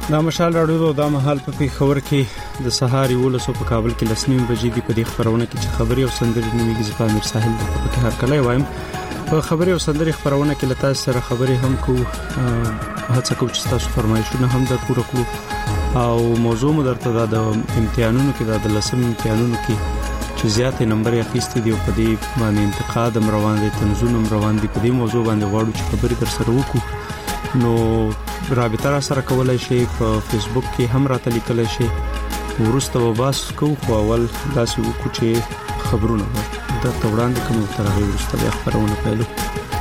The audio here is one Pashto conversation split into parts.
دا مشال راډیو دا مهال په پیښور کې د سهار 11 په کابل کې لسنیم بجې دی په دې خبرونه کې چې خبري او سندري نیمګي زپا امیر ساحل په کې هر کله وایم په خبري او سندري خبرونه کې لته سره خبري هم کو هڅه کوم چې تاسو فرمایشونه هم د پوره کړو او موضوع مو درته د امتحانونو کې د لسم امتحانونو کې چې زیاتې نمبر یې اخیستي دی په دې باندې انتقاد روان دي تنظیم روان دي په دې موضوع باندې غواړو چې خبري در سره وکړو نو رابطه را سره کولای شي په فیسبوک کې هم راته لیکلای شي ورسته وباس کو خو اول داسې وکړو چې خبرونه د توړاندې کوم تر هغه ورسته بیا خبرونه پیلو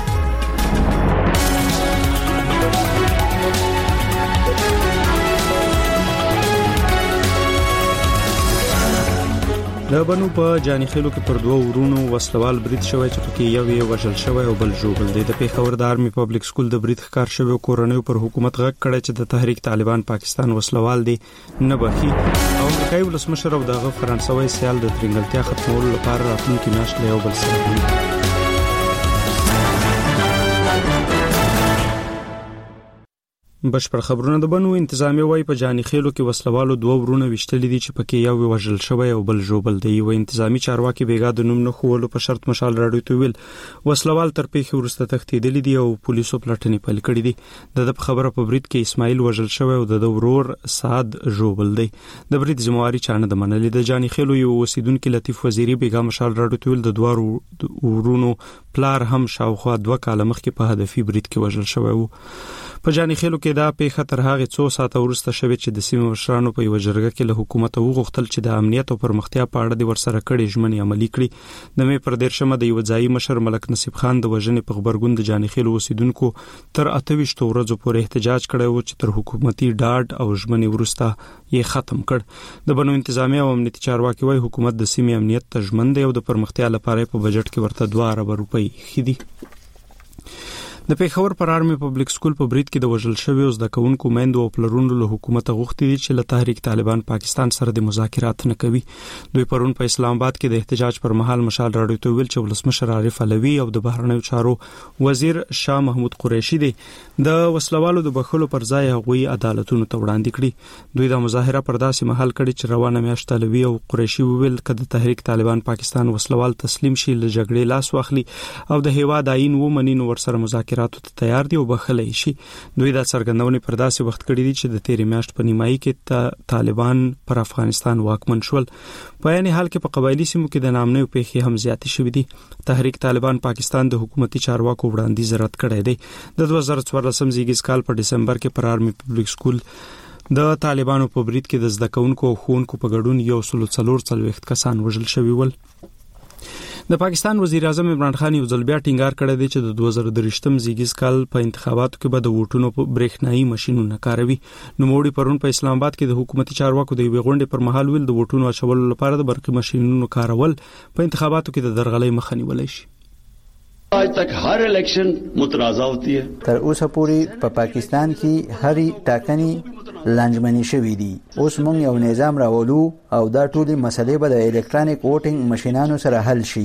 د بنو په جاني خېلو کې پر دوه ورونو وسلوال برید شوی چې پکې یو یې وژل شوی او بل ژوبل دی د پیښور د آرمي پبلک سکول د برید ښکار شوی کورنۍ پر حکومت غږ کړی چې د تحریک طالبان پاکستان وسلوال دی نه بخي او امریکایي ولسمشر او دغه فرانسوي سیال د ترنګلتیا ختمولو لپاره راتلونکي میاشت له یو بل سره بشپړ خبرونه د بنو انتظامی وای په جاني خېلو کې وسلوالو دوه ورونه وشتلې دي چې پکې یو وژل شوی او بل ژوبل دی و انتظامی چارواکي بیګا د نوم نه خولو په شرط مشال راډیو ته ویل وسلوال تر پیښې ورسته تښتېدلې دي او پولیسو پلټنې پیل کړې دي د خبره په برید کې اسماعیل وژل شوی او د ورور سعد ژوبل دی د برید ذمہواری چانه د منلې د جاني خېلو یو اوسیدونکو لطیف وزیری بیګا مشال راډیو ته ویل د دوه ورونو پلار هم شاوخوا 2 کال مخکې په هدفي برید کې وژل شوی وو په جاني خېلو کې دا پیښه تر هغه څو ساعته ورسته شوه چې د سیمې مشرانو په یو جرګه کې له حکومت وغوښتل چې د امنیت او پرمختیا په اړه د ورسره کړي ژمنې عملي کړي د مې پر دیرشمه د یو ځای مشر ملک نصیب خان د وژنې په خبرګون د جاني خېلو اوسیدونکو تر 28 ورځې پورې احتجاج کړی و چې تر حکومتي ډاډ او ژمنې ورسته یې ختم کړ د بنو انتظامی او امنیتي چارواکي وايي حکومت د سیمې امنیت ته ژمن دی او د پرمختیا لپاره په بجټ کې ورته 2 ارب روپۍ خېدي د پیښور پر آرمي پبلک سکول په برید کې د وژل شوی او زده کوونکو میندو او پلرونو له حکومت غوښتي چې له تحریک طالبان پاکستان سره د مذاکرات نه کوي دوی پرون په اسلام آباد کې د احتجاج پر مهال مشال راډیو ته ویل چې ولسمشر عارف علوي او د بهرنیو چارو وزیر شاه محمود قریشي دی د وسلوالو د بخښلو پر ځای هغوی عدالتونو ته وړاندې کړي دوی د مظاهره پر داسې مهال کړي چې روانه میاشت علوي او قریشي ویل کده تحریک طالبان پاکستان وسلوال تسلیم شي له جګړې لاس واخلي او د هیواد آئین ومني نو ورسره مذاکرات ته تیار دي او بخلای شي دوی د څرګندونې پر داسې وخت کړی دي چې د تیرې میاشت په نیمایي کې طالبان پر افغانستان واکمن شول په یعنی حال کې په قبایلی سیمو کې د نامنې پیښې هم زیاتې شوې دي تحریک طالبان پاکستان د حکومتي چارواکو وړاندیز رد کړی دی د 2014 زیږیز کال په دسمبر کې پر آرمي پبلک سکول د طالبانو په برید کې د زده کوونکو او ښوونکو په ګډون 144 کسان وژل شوي ول د پاکستان وزیر اعظم عمران خان یو ځل بیا ټینګار کړی دی چې د 2023م زیږیز کال په انتخاباتو کې به د ووټونو په برېښنايي ماشينونو کاروي نو موړي پرون په اسلام آباد کې د حکومتي چارواکو د یوې غونډې پر مهال ویل د ووټونو اچولو لپاره د برقي ماشينونو کارول په انتخاباتو کې د درغلۍ مخه نیولای شي आज तक हर इलेक्शन متنازع होती है تر اوسه پورې په پاکستان کې هرې ټاکنې لانجمنې شوې دي اوس موږ یو نظام راولو او دا ټولې مسلې به د الکترونیک ووټینګ ماشينانو سره حل شي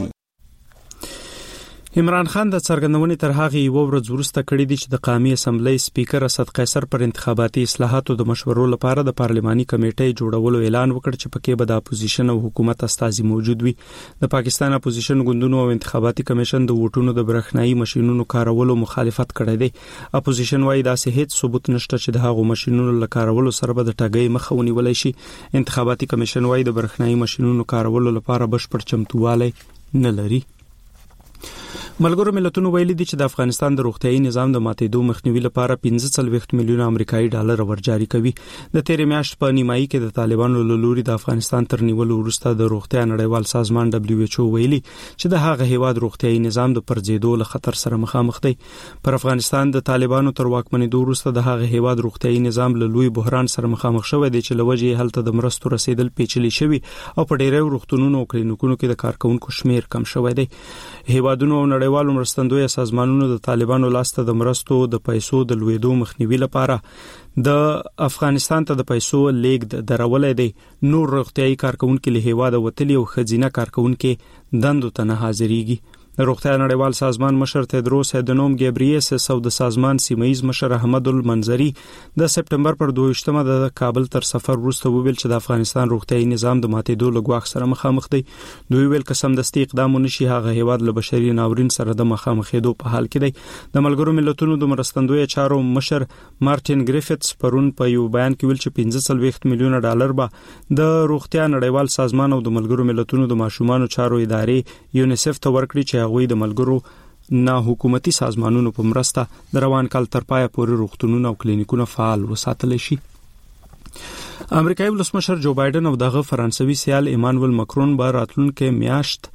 عمران خان د څرګندونې تر هغه یو ورځ وروسته کړی دی چې د قومي اسمبلی سپیکر اسد قیصر پر انتخاباتي اصلاحاتو د مشورو لپاره د پارلماني کمیټې جوړولو اعلان وکړ چې پکې به د اپوزیشن او حکومت استازي موجود وي د پاکستان اپوزیشن ګوندونو او انتخاباتي کمیشن د ووټونو د برېښنايي ماشينونو کارولو مخالفت کړی دی اپوزیشن وايي دا هیڅ ثبوت نشته چې د هغو ماشينونو له کارولو سره به د ټاګۍ مخه ونیولای شي انتخاباتي کمیشن وايي د برېښنايي ماشينونو کارولو لپاره بشپړ چمتووالی نه لري ملګرو ملتونو ویلي دي چې د افغانستان د روغتيایي نظام د ماتېدو مخنیوي لپاره 15 میلیون امریکایي ډالر ورجاري کوي د تیرې میاشت په نیمایي کې د طالبانو له لوري د افغانستان تر نیولو وروسته د روغتیا نړیوال سازمان WHO ویلي چې د هغه هیواد روغتيایي نظام د پرځېدو له خطر سره مخامخ دی پر افغانستان د طالبانو تر واکمنېدو وروسته د هغه هیواد روغتيایي نظام له لوی بحران سره مخامخ شوی دی چې لوجه هلته د مرستو رسیدل پیچلي شوی او په ډیرو روغتونونو او کلینیکونو کې د کارکونکو شمیر کم شوی دی هیوادونو او نړیوالو مرستندوی سازمانونو د طالبانو لاسته د مرستو د پیسو د لویدو مخنیوي لپاره د افغانستان ته د پیسو لیږد درولې دی نور روغتيایي کارکونکو له هیواده وتلی او خزینه کارکونکو دندو ته نه حاضرېږي د روغتیا نړیوال سازمان مشر تدروس ادنوم ګبریسس او د سازمان سیمایي مشر احمد المنذری د سپټمبر پر 22مه د کابل تر سفر وروسته ویل چې د افغانستان روغتیايي نظام د ماتېدو له ګواښ سره مخامخ دی. دوی ویل قسم دستي اقدامونه شي هغه هیواد له بشري ناورین سره د مخامخېدو په حال کې دی. د ملګرو ملتونو د مرستندوی چارو مشر مارټین ګریفټس پرون په یو بیان کې ویل چې 45 میلیونه ډالر به د روغتیا نړیوال سازمان او د ملګرو ملتونو د ماشومانو چارو ادارې یونیسف ته ورکړي چې هغوی د ملګرو نه حکومتي سازمانونو په مرسته د روان کال تر پایه پورې روغتونونه او کلینیکونه فعال وساتل شي. امریکایي ولسمشر جو بایدن او دغه فرانسوي سیال ایمانوئل ماکرون به راتلونکي میاشت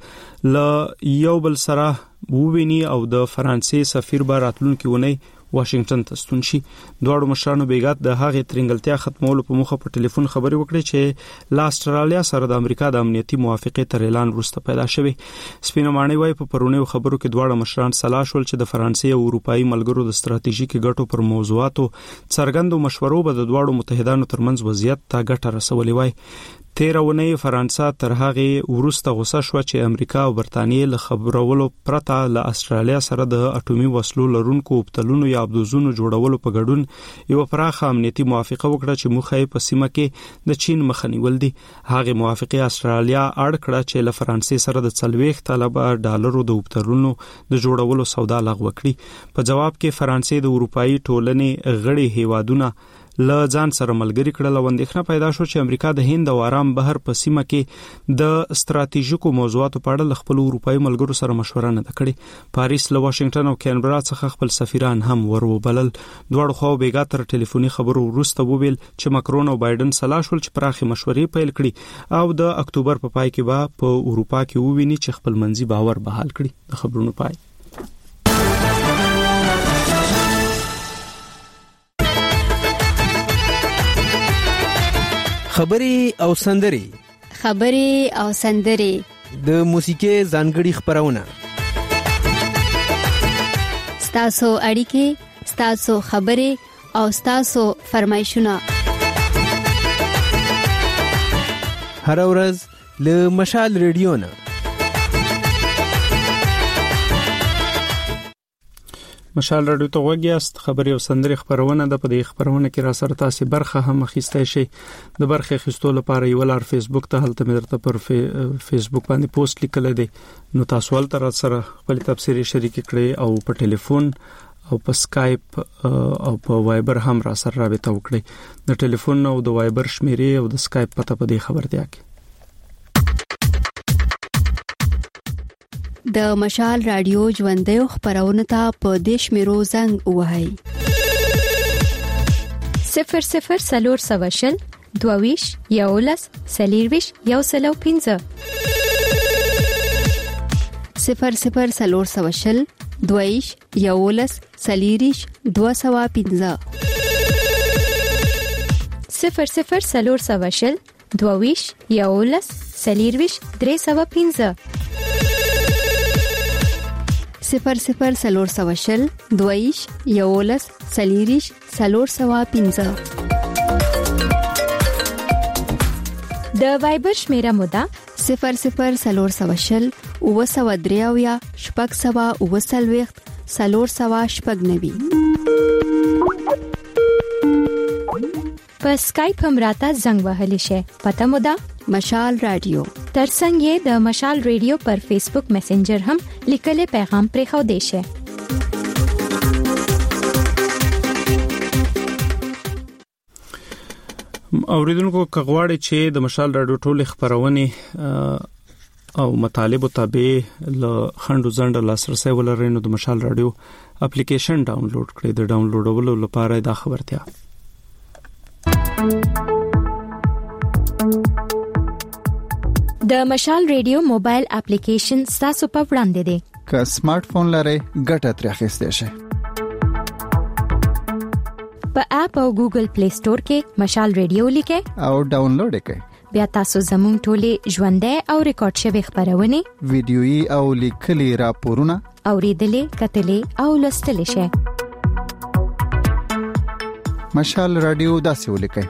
ل یو بل سره وویني او د فرانسې سفیر به راتلونکي ونی واشنگټن ته ستون شي. دواړو مشرانو بیګات د هغې ترنګلتیا ختمولو په موخه په ټلیفون خبرې وکړې چې لا استرالیا سره د امریکا د امنیتي موافقې تر اعلان وروسته پیدا شوې. سپینه ماڼۍ وايي په پرونیو خبرو کې دواړه مشران سلا شول چې د فرانسې او اروپایي ملګرو د ستراتیژیکي ګټو پر موضوعاتو څرګندو مشورو به د دواړو متحدانو ترمنځ وضعیت ته ګټه رسولې وای. 13 ونې فرانسه تر هغه ورسته غوسه شو چې امریکا او برتانیې له خبرولو پرته له استرالیا سره د اټومي وسلو لرونکو وبتلونو یا ابدوزونو جوړولو په ګډون یو پراخه امنیتي موافقه وکړه چې موخه یې په سیمه کې د چین مخه نیول دي. هغه موافقه استرالیا اړ کړه چې له فرانسې سره د 40 طلب ډالرو د وبتلونو د جوړولو سودا لغوه کړي. په جواب کې فرانسې د اروپאי ټولنې غړي هیوادونه له ځان سره ملګری کړل او اندېښنه پیدا شو چې امریکا د هند او آرام بحر په سیمه کې د ستراتیژیکو موضوعاتو په اړه خپل اروپאי ملګرو سره مشوره نه کړې. پاریس له واشنگټن او کینبرا څخه خپل سفیران هم وروبلل. دواړو خواو بیګا تر ټلیفوني خبرو وروسته وویل چې ماکرون او بایدن سلا شول چې پراخي مشورې پیل کړي او د اکتوبر په پای کې به په اروپا کې وویني چې خپل منځي باور بحال کړي. د خبرونو پای. خبري او سندري د موسیقي ځانګړي خبرونه ستاسو اړیکې ستاسو خبري او ستاسو فرمایشونه هر ورځ له مشال ریډیو نه. مشال رادیو ته وګیاست. خبري او سندري خبرونه د پدې خبرونه کې را سره تاسو برخه هم اخیستای شي. د برخه اخیستلو لپاره یو لار فیسبوک ته هلته مې درته پر فیسبوک باندې پوسټ لیکل دي. نو تاسو ولته سره خپل تفسیر شریک کړئ او په ټلیفون او په سکایپ او په وایبر هم را سره رابطه وکړئ. د ټلیفون او د وایبر شمیرې او د سکایپ پته په دې خبرتیا کې. د مشال رادیو ژوندې خبرونه ته په دیش میرو زنګ وهاي 00 سواشل دوویش یولس سلیرویش یوسلو 15 00 سواشل دوویش یولس سلیریش 215 00 سواشل دوویش یولس سلیرویش 315 00 سواشل دویش یولس سلیریش 315 د وایبر شمیره مودا 00 سواشل او سوادریاویا شپږ سوا او سلويخت 390 په سکایپ هم راته زنګ وهلی شي. پته مودا مشال رادیو. ترڅنګ یې د مشال رادیو پر فیسبوک میسنجر هم لیکل پیغام پرې خو دی شي. اوریدونکو کغواړي چې د مشال رادیو ټول خبرونه او مطالب تابع له خندو زند لاسرسي ولري نو د مشال رادیو اپلیکیشن ډاونلوډ کړئ. د ډاونلوډولو لپاره دا خبرتیا د مشال رادیو موبایل اپلیکیشن تاسو په وړاندې دی. که سمارټ فون لرئ ګټه ترې اخیستئ شئ. په اپ او ګوګل پلی سٹور کې مشال رادیو لیکئ او ډاونلوډ یې کړئ. بیا تاسو زموږ ټولې ژوندۍ او ریکارډ شوی خبرونه ویډیويي او لیکلي راپورونه اوریدلې کتلې او لوستلې شئ. مشال رادیو داسې ولیکئ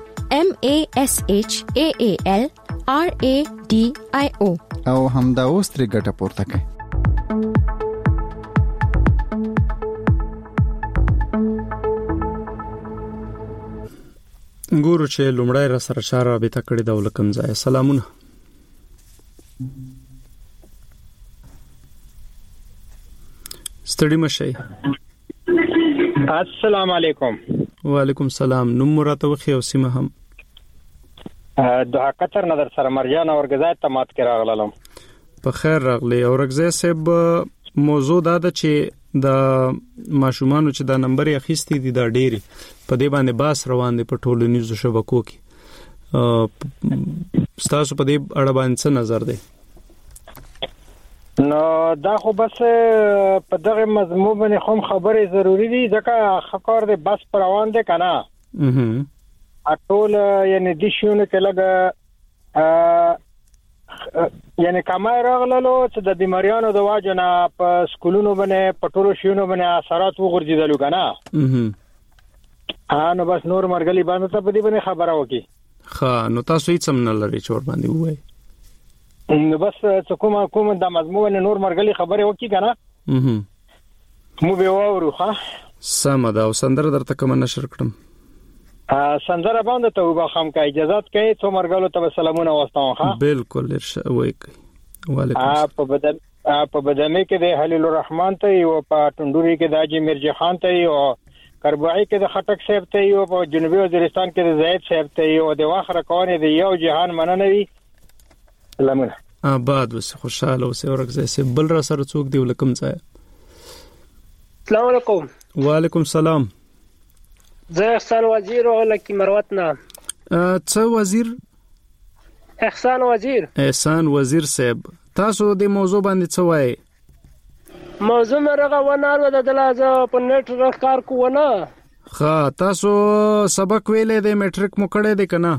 MASHAAL RADIO او همدا اوس ترې ګټه پورته کړئ. ګورو چې لومړی را سره چا رابطه کړې ده ولکم ځای. سلامونه. ستړي مشئ. السلام علیکم. وعلیکم السلام. نوم راته وخی او سیمه هم. د قطر نظر سره مرجان اورګزای ته مات کې راغلم. په خیر راغلی. اورګزای صاحب موضوع دا ده چې د ماشومانو چې دا نمبر یې اخیستی دي دا ډېری په دې باندې باس روان دي په ټولنیزو شبکو کې. ستاسو په دې اړه باندې څه نظر دی؟ نو دا خو بس په دغه مضمون باندې هم خبرې ضروری دي ځکه خکار دی بس پر روان دي کنه. ټول یعنی د شیونه کې لګه یعنی کمای راغلو چې د بیماریانو د واجنه په سکولونو باندې په ټولو شیونو باندې اثرات وګرځیدل کنه. نو بس نور مرګلي باندې ته په دې باندې خبره وکي. ها نو تاسو هیڅ هم نه لري چور باندې وای. نو بس کوم د مضمون نور مرګلي خبره وکي کنه. مو به وورو ها. سم دا وسندره درته کوم نشر کړم. سندره باندې ته وبخم کا اجازه کوي څو مرګلو ته سلامونه واستم ها. بالکل وای کوي. وعلیکم السلام. په بدمه کې د حلیل الرحمن ته او په ټندوري کې د اجي مرجي خان ته او کربوعي کې د خټک صاحب ته او په جنوبي وزیرستان کې د زید صاحب ته او د واخره کوونه د یو جهان مننوي. سلامونه. آباد وسه خوشاله اوسه اورګزای سه بل را سره څوک دی ولکم ځای. السلام علیکم. وعلیکم السلام. زه احسان وزیر ولکی مروتنا. څه وزیر؟ احسان وزیر. احسان وزیر صاحب تاسو د موضوع باندې څه وایي؟ موضوع مرغه ونارو د دلازه په نت راکار کوونه. ها تاسو سبق ویلې د میټریک مو کړی دی کنه؟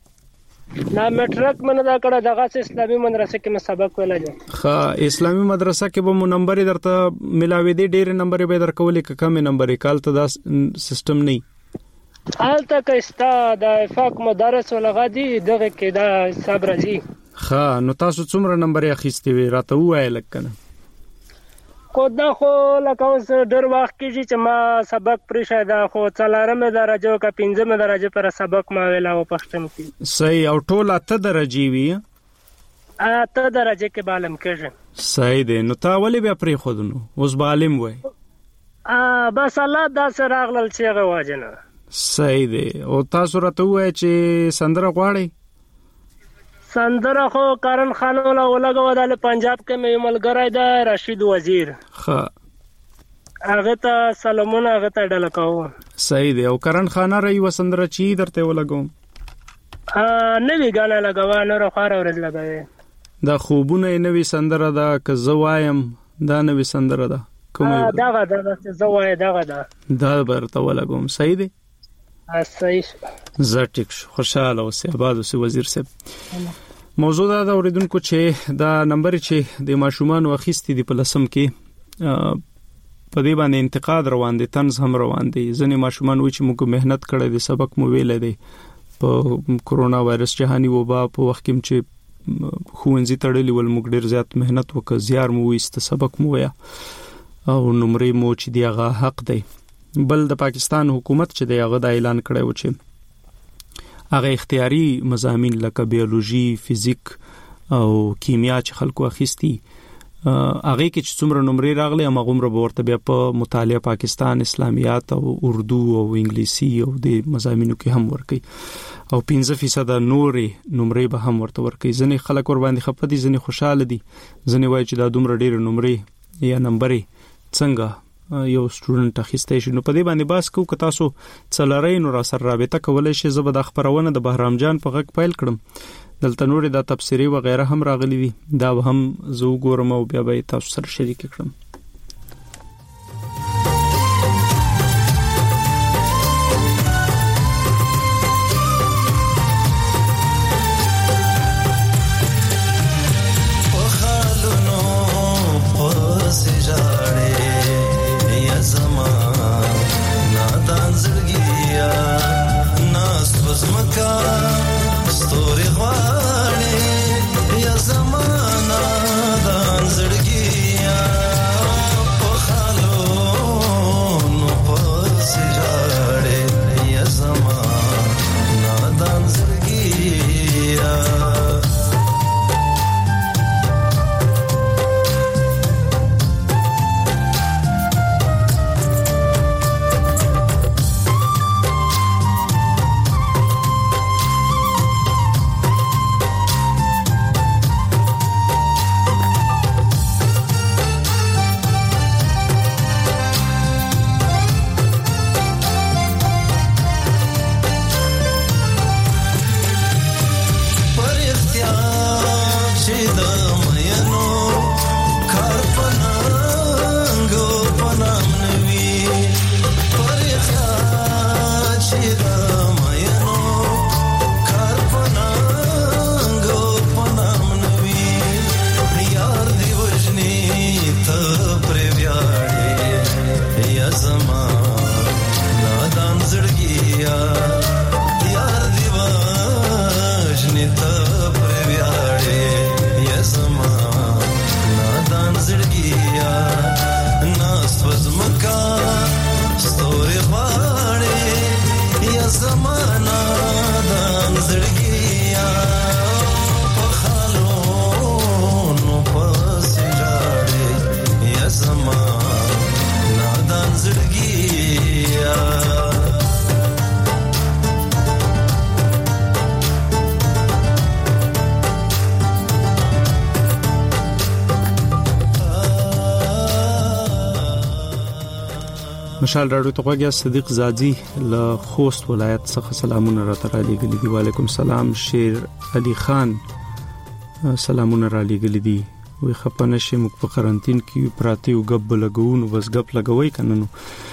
نه میټریک منه دا کړه دغه اسلامي مدرسې کې مې سبق ویل دي. ها اسلامي مدرسې کې به مو نمبر درته ملاوي دي ډېر نمبر به درکولې ک کم نمبر کال ته دا سیستم نه حالته کستا د افاق مدرس ولغه دي دغه کې دا حساب راځي. ها نو تاسو څومره نمبر یې اخیستې وي راته وایې لکنه؟ کو دا خو لکه اوس ډېر وخت کېږي چې ما سبق پرېښی دا خو 4مه درجه او که 5مه درجه پر سبق ما ویلا و پښتون کې. صحیح. او ټول 8 درجې وي؟ 8 درجه کې بالم کېږي. صحیح دی. نو تا ولې بیا پرېښودنو اوس به عالم وای؟ بس الله داسې راغلل چې هغه واجنه. صحیح دی. او تاسو راته ووایئ چې سندره غواړئ؟ سندره خو کرن خان ولا ولګو د پنجاب کې مې ملګری دا رشید وزیر. ها هغه ته سلامونه هغه ته ډل کوم. صحیح دی. او کرن خان راي وسندره چی درته ولګوم؟ نوی غاڼه لګوا نور خار ورځ لګوي. دا خوبونه نوی سندره دا که زوایم دا نوی سندره ده کومه؟ دا زوای دا برته ولګوم. صحیح دی. صحیح. زه ټیک شو. خوشاله اوسې آباد اوسې وزیر صاحب. موضوع دا اوریدونکو چې دا نمبر چې د ماشومان اخیستي دی په لسم کې په دې باندې انتقاد روان دي طنز هم روان دي. ځنې ماشومان وایي چې موږ مهنت کړی دی سبق مو ویل دی په کورونا وایرس جهاني وبا په وخت کې چې خوونځي تړلي ول موږ ډیر زیات مهنت وکړ زیار مو وست سبق مو ویا او نمرې مو چې دی هغه حق دی. بل د پاکستان حکومت چې دی هغه د اعلان کړی و چې هغه اختیاري مضامین لکه بیولوژي فزیک او کیمیا چې خلکو اخیستي هغه کې چې څومره نمرې راغلي هغه عمر به ورته بیا په مطالعه پاکستان اسلامیات او اردو او انګلیسي او د مضامینو کې هم ورکي او 15% نورې نمرې به هم ورته ورکي. ځنې خلک ور باندې خپه دي ځنې خوشاله دي ځنې وایي چې دا دومره ډېر نمرې یا نمبرې څنګه یو سټوډنټ اخیسته شي. نو په دې باندې باس کو که تاسو څلرې نو را سره رابطه کولای شئ. زه به د خبرونه د بهرام جان په غږ پیل کړم. دلته نورې د تفسیری و غیره هم راغلي دي دا هم زه وګورم او بیا به تاسو سره شریک کړم. مشال راډیو ته غوږی صدیق زادي له خوست ولایت څخه سلامونه راته را لېږلي دي. وعلیکم سلام. شیر علي خان سلامونه را لېږلي دي. وی خپنه شي موږ په قرنټین کې پراته یو غب لګو نو بس غب لګوي کنه نو.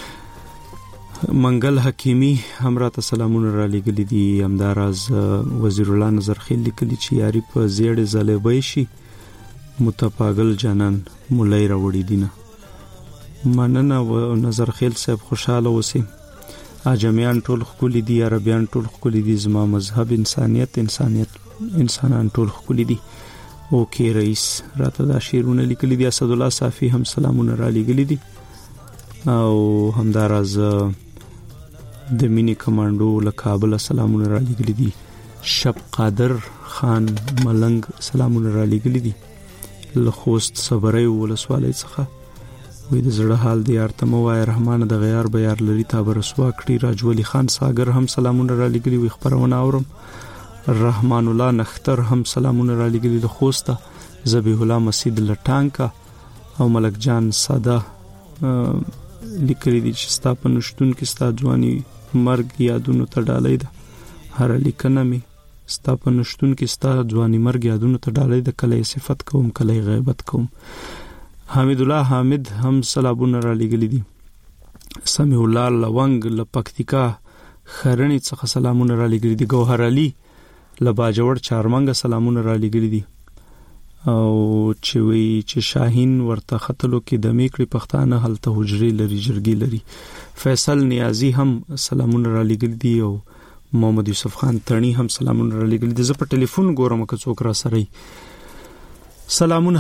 منګل حکیمی هم راته سلامونه را لېږلي دي. همداراز وزیر الله نظرخیل لیکلي چې یاري په زیړې زلبې شي متپاگل جانان مولای راوړي دینه. مننه و نظرخیل صاحب خوشاله اوسئ. اجمیان ټول خولي دي، عربیان ټول خولي دي، زما مذهب انسانیت انسانان ټول خولي دي. اوکې رئیس راته دا شیرونه لیکلي دي. اسد الله صافی هم سلامونه را لېږلي دي او همداراز د مینی کمانډو له کابل سلامونه را لېږلي دي. شب قادر خان ملنګ سلامونه را لېږلي دي له خوست صبري ولسوالۍ څخه. وې د زړه حال دی یار ته مو وای رحمان د غیار به یار لري تا برسوا کړي. راجولی خان ساګر هم سلامونه را لېږلي وي خبرونه اورم. رحمان الله نختر هم سلامونه را لېږلي له خوسته. ذبیح الله مسجد لټانکا او ملک جان ساده لیکلي دي چې ستا په نشتون کې ستا ځواني مرګ یادونو ته ډالۍ ده. هر لیکنه می ستا په نشتون کې ستا ځواني مرګ یادونو ته ډالۍ ده. کله صفت کوم کله غیبت کوم. حمید الله حامد هم سلامونه را لېږلي دي. سمیع الله لونګ له پکتیکا خرنی څخه سلامونه را لېږلي دي. ګوهر علي له باجوړ چارمنګ سلامونه را لېږلي دي او چې وی چې شاهین ورته خطلو کې د میکړي پښتانه هلته حجري لري جرګي لري. فیصل نیازی هم سلامونه را لېږلي دي او محمد یوسف خان ترنی هم سلامونه را لېږلي دي. زه په ټلیفون ګورم که څوک را سره سلامونه.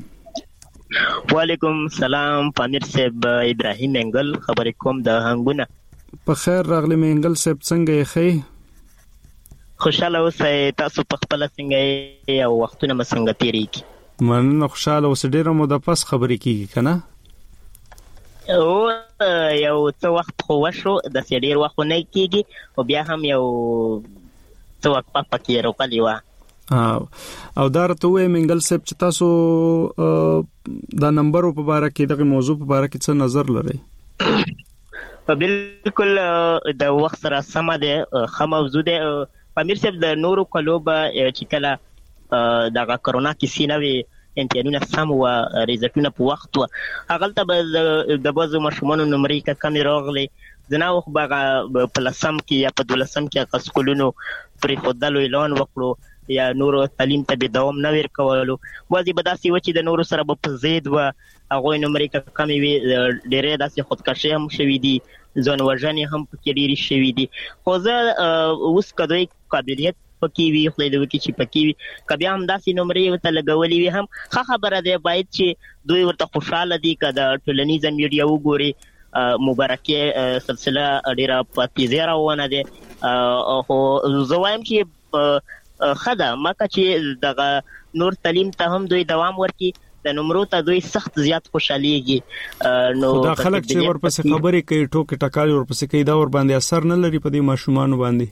وعلیکم سلام پامیر صاحب. ابراهیم انګل خبرې کوم د هنګونه. په خیر راغلی منګل صاحب څنګه یې خې؟ خوشاله اوسئ. تاسو په خپل څنګه او وختونه مسنګ تیریږي؟ مننه خوشاله اوسئ. ډیره مو د پس خبرې کیږي کنه؟ او یو څه وخت خو وشو د ډیر وخت نه کیږي او بیا هم یو څه وخت پکې روپلی و. او دا راته وې منګل صاحب چې تاسو دا نمبر په باره کې دغه موضوع په باره کې څه نظر لرئ؟ بالکل د وخت سره سم ده خه موضوع ده. پامیر صاحب د نورو کلو به چې کله دغه کرونا کې سینوي امتحانونه سم و ریزلټونه په وخت و هغلته به د بعضو ماشومانو نمرې کمې راغلې. زنا وخت به په لسم کې یا په دولسم کې هغه سکولونو پرېښودلو اعلان وکړو یا نورو تعلیم ته به دوام نه ورکولو. بعضې به داسې و چې د نورو سره به په ضد و هغوی نمرې کمې وي. ډېری داسې خودکشۍ هم شوي دي، ځان وژنې هم پکې ډېرې شوي دي. خو زه اوس که دوی قابلیت پکې وي خدای دې وکړي چې پکې وي که بیا هم داسې نمرې ورته لګولې وي هم ښه خبره دی. باید چې دوی ورته خوشحاله دي. که د ټولنیزه میډیا وګوري مبارکي سلسله ډېره په تیزۍ روانه دی. خو زه وایم چې ښه ده مکه چې دغه نور تعلیم ته هم دوی دوام ورکړي. د نمرو ته دوی سخت زیات خوشحالېږي. نو دا خلک چې ورپسې خبرې کوي ټوکې ټکالې ورپسې کوي دا ور باندې اثر نه لري په دې ماشومانو باندې؟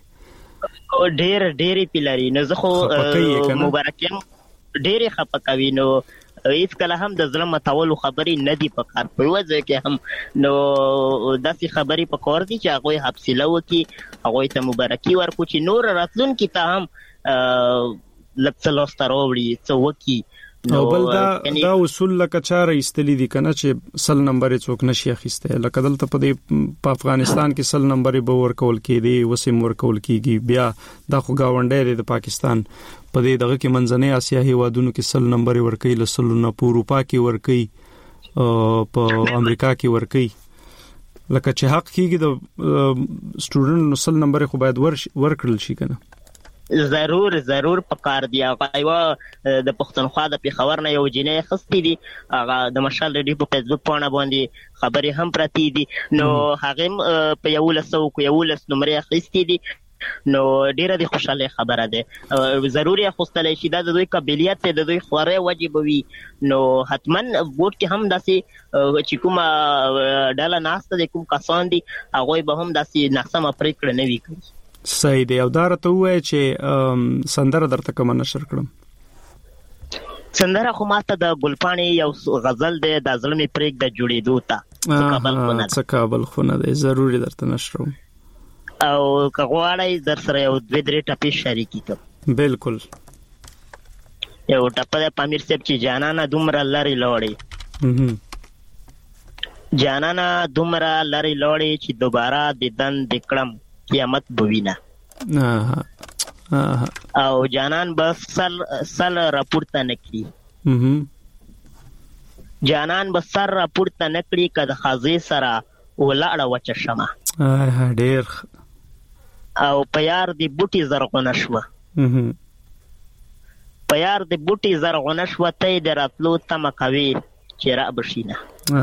ډېرې پیلري. نو زه خو مبارکیم ډېرې خفه کوي. نو هیڅ کله هم د زړه ماتولو خبرې نه دي په کار په یوه ځای کې هم. نو داسې خبرې په کار دي چې هغوی حوصله وکړي، هغوی ته مبارکي ورکړو چې نور راتلونکي ته هم لږ څه لاسته راوړي، څه وکړي. او بل دا اصول لکه چاره ایستلی دي کنه چې 100 نمبر څوک نشي اخیسته. لکه دلته په افغانستان کې 100 نمبر به ورکول کېدي، وسیم ورکول کېږي. بیا دا خو گاونډی د پاکستان په دې دغه کې منځنۍ اسیا هیوادونو کې 100 نمبر ورکوي، له 100 نه په اروپا کې ورکوي، په امریکا کې ورکوي. لکه چې حق کېږي د سټوډنټ 100 نمبر خو باید ورکړل شي کنه. ضرور پکار دی. هغه د پښتونخوا د پیښور نه یو جنې خستې دي، هغه د مشال ریډیو په فیسبوک پاڼه باندې خبرې هم پراتی دي. نو هغه په 1111 نمبر اخیستې دي. نو ډیره د خوشاله خبره ده. ضروري اخستل شي دا د دوی قابلیت ته د دوی خوره واجب وي. نو حتما ووټ کې هم داسې چې کومه ډله ناسته د کوم کسان دي هغوی به هم داسې ناسمه پرېکړه نه وي کوي. صحیح دی. او دا راته وایي چې سندره درته کومه نشر کړم؟ سندره خو ماته د ګلپاڼې یو غزل دی، د زړه مې پرېږده جوړېدو ته. څه کابل خونه دی ضروري درته نشرو او کغواړی در سره یو 2-3 ټپې شریکې کوم. بالکل. یو ټپه د پامیر صاحب چې جانانه دومره لرې لوړې جانانه دومره لرې لوړې چې دوباره دیدن دې کړم قیامت به وینه او جانان به سل راپورته نه کړي جانان به سر راپورته نه کړي که د ښځې سره ولاړه وچه شمه ډېر او په یار د بوټي زرغونه شوه په یار د بوټي زرغونه شوه ته یې د راتلو تمه کوې چې را بشینه.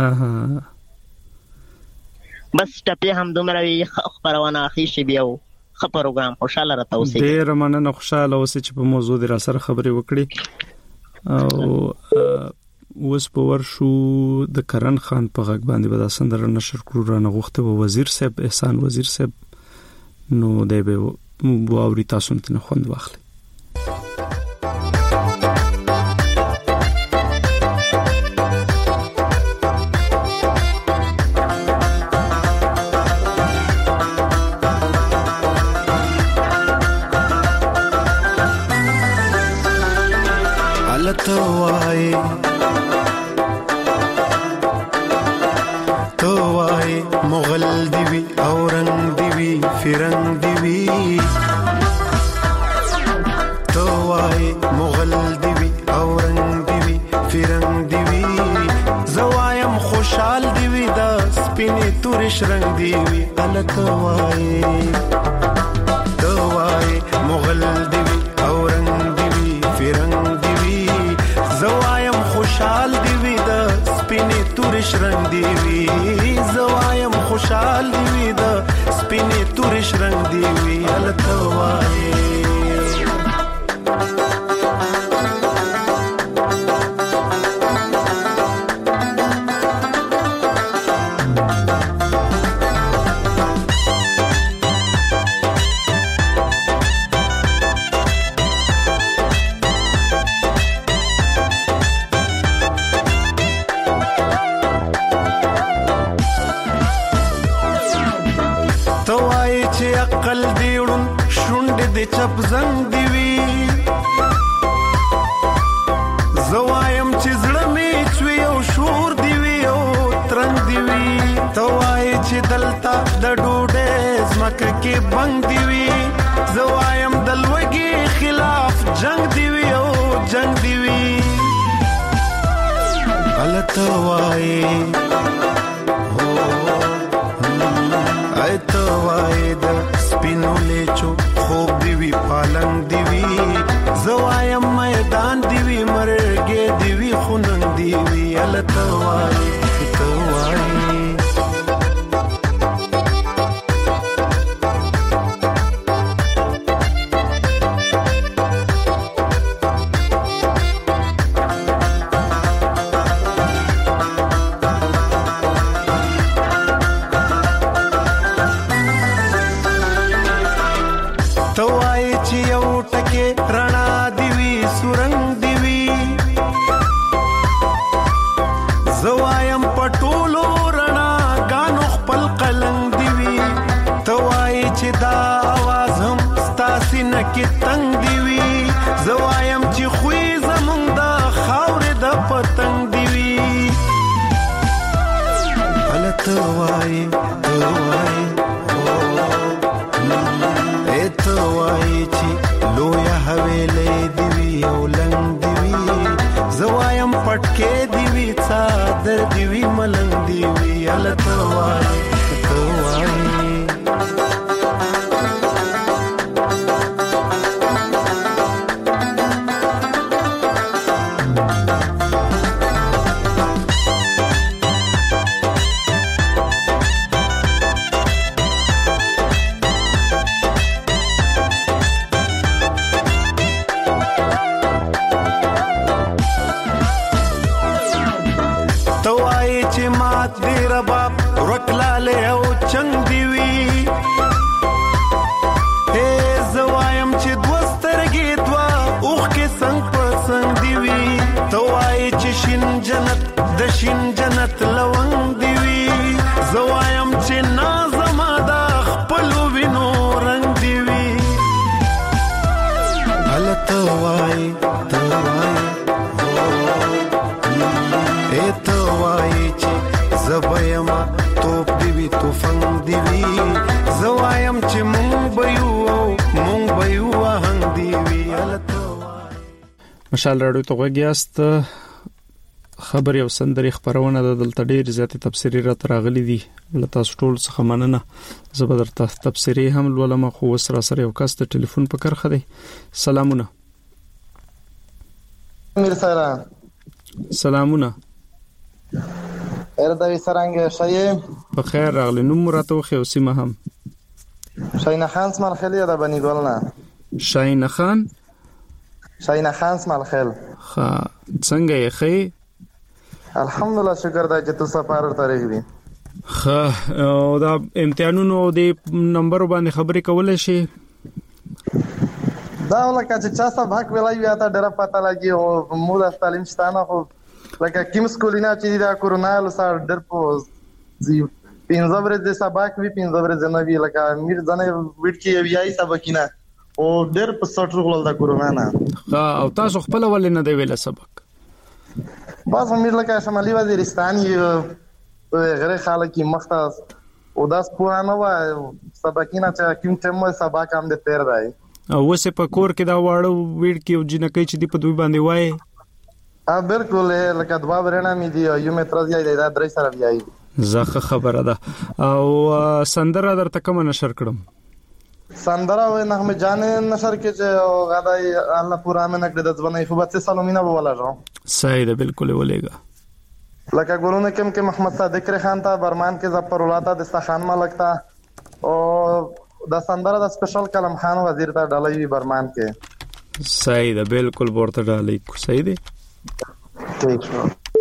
بس ټپې هم دومره وي خپرونه اخی شي بیا ښه پروګرام خوشحاله راته اوسئ. ډېره مننه خوشحاله اوسئ چې په موضوع دې را سره خبرې وکړې. او اوس په ورشو د کرن خان په غږ باندې به دا سندره نشر کړو رانه غوښته و وزیر صاحب احسان وزیر صاحب نو دی به واوري تاسو ته خوند واخلي. تو وای مغل دیوی او رنگ دیوی فرنگ دیوی تو وای مغل دیوی او رنگ دیوی فرنگ دیوی زوایم خوشحال دیوی دا سپینی تورش رنگ دیوی الکو وای تو وای مغل دیوی او رنگ دیوی فرنگ دیوی زوایم خوشحال دیوی دا سپینی تورش رنگ دیوی زوایم خوشحال دیوی دا سپینی تورش رنگ دیوی الکو وای عقل دیوړم شونډې د چپ زنګ دیوي زوایم چې زړه می چوي او شور دیوي او ترنګ دیوي توای چې دلتا د ډوډۍ زمکه کې بنګ دیوي زوایم دلوګي خلاف جنگ دیوي او جنگ دیوي التوای توای د سپینو لیچو خوب دیوی پالنګ دیوی زوایم میدان دیوی مرګې دیوی خوننګ دیوی التوای توای کې تنگ دیوی زوایم چې خوې زمونږ د خاورې د پتنګ دیوی الته وای توای ته وای چې لویا حویلې دیوی او لنګ دیوی زوایم پټکې دیوی څادر دیوی ملنګ دیوی الته وای توای شین جنت لونګ دیوی توای توای چې زبایما توپ دی وی توفنګ دی وی زوایم چې مونږ بيو هنګ دی وی مشال راډیو ته وګیاست خبر یو سندري خبرونه د دلته ډیر زیاتې تفسیری را تراغلي دي لته ټول څخه مننه زبر تفسیری هم ولما خو سره سره یو کس د ټلیفون په کرخه دی سلامونه سلامونه اردا وی سرنګ شای په خیر راغلی نو مراتو خو سیمه هم شاینه خان اسماعیل خلی دا بنی ګولنا شاینه خان اسماعیل خل ها څنګه یې خې الحمدلله شکر دا چې تاسو په تاریخ دي ها او دا امتحانونو د نمبر باندې خبرې کولای شي دا ولکه چې چا صاحب حق ویلای یا تا ډېر پته لګي او موږ د تعلیم ستانه خو لکه کوم سکولینا چې دا کورونا له سره ډېر په پینځه ورځې سبق وی پینځه ورځې نه وی لکه میر ځنه ویټ کې ویای سبقینا او ډېر په سټر غول د کورونا نه او تاسو خپل ول نه دی ویل سبق بس امیر لکه شمالي وزیرستان غیر خلک مختص او داس پوهانه و سبقینا چې کوم ټیم سبق هم د تیر دی او وسه په کور کې دا واړو ویډ کې جنکې چې دی په دوی باندې وای بالکل لکه دوا ورنه مې دی یو متر زیاده دا درې سره بیاي زخه خبره ده او سندره درته کوم نشر کړم سندره و نه مې جان نشر کې چې غدای الله پورا مې نکړه د ځواني خو بچ سالومینا بولا جو صحیح ده بالکل ولېګا لکه ګورونه کوم کې محمد صادق خان ته برمان کې ظفر الله ته دستخان ملک ته او د سندره د سپیشل کلم خان وزیر ته ډالۍ برمان کې صحیح ده بالکل ورته ډالۍ کو صحیح ده ٹھیک شو